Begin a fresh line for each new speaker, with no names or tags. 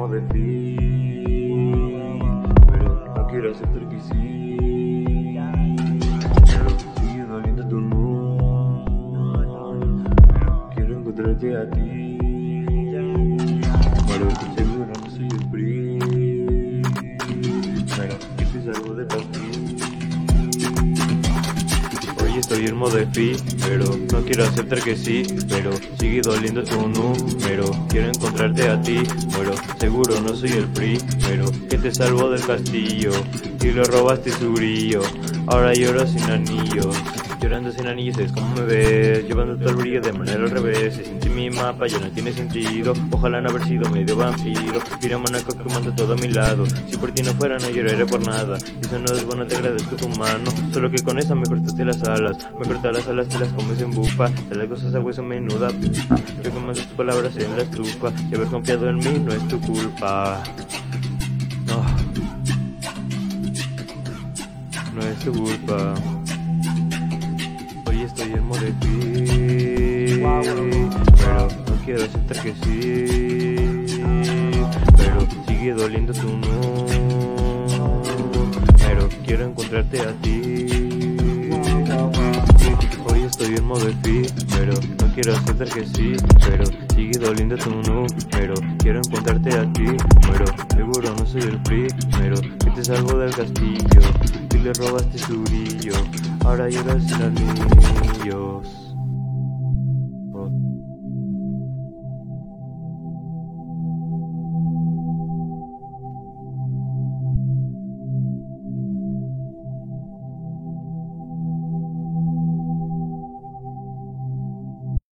modo de fin, pero no quiero aceptar que sí. Pero sigue doliendo tu no. Quiero encontrarte a ti, pero estoy seguro no soy el PRI. Pero que te salvo de ti. Hoy estoy en modo de fi, pero no quiero aceptar que sí. Pero sigue doliendo tu número. Quiero encontrarte a ti, pero seguro no soy el PRI. Pero que te salvó del castillo y le robaste su brillo. Ahora lloro sin anillos. Llorando sin anillos es como me ves, llevando todo el brillo de manera al revés. Y sin mi mapa ya no tiene sentido. Ojalá no haber sido medio vampiro. Mira monaco que manda todo a mi lado. Si por ti no fuera no lloraré por nada. Y eso no es bueno, te agradezco tu mano. Solo que con esa me cortaste las alas. Me cortas las alas, te las comes en bufa. De las cosas a hueso menuda. Yo que mandas tus palabras en la estufa. Y haber confiado en mí no es tu culpa. No, no es tu culpa. Hoy estoy en modo de fi, pero no quiero aceptar que sí. Pero sigue doliendo tu no. Pero quiero encontrarte a ti. Hoy estoy en modo de fi, pero no quiero aceptar que sí. Pero sigue doliendo tu no. Pero quiero encontrarte a ti. Pero seguro no soy el PRI. Pero que te salvo del castillo y le robaste su brillo. Ahora lloras sin anillos.